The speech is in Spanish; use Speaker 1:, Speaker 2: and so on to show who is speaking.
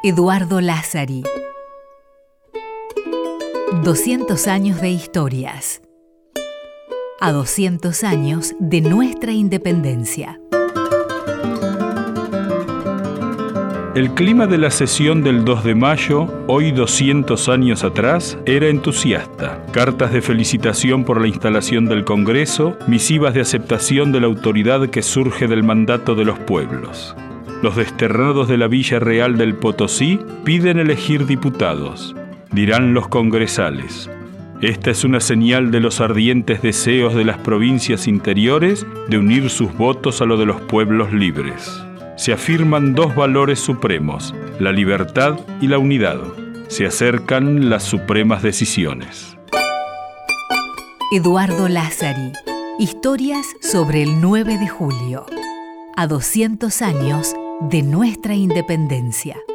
Speaker 1: Eduardo Lázari. 200 años de historias. A 200 años de nuestra independencia.
Speaker 2: El clima de la sesión del 2 de mayo, hoy 200 años atrás, era entusiasta. Cartas de felicitación por la instalación del Congreso, misivas de aceptación de la autoridad que surge del mandato de los pueblos. Los desterrados de la Villa Real del Potosí piden elegir diputados. Dirán los congresales: esta es una señal de los ardientes deseos de las provincias interiores de unir sus votos a lo de los pueblos libres. Se afirman dos valores supremos, la libertad y la unidad. Se acercan las supremas decisiones.
Speaker 1: Eduardo Lázari. Historias sobre el 9 de julio. A 200 años de nuestra independencia.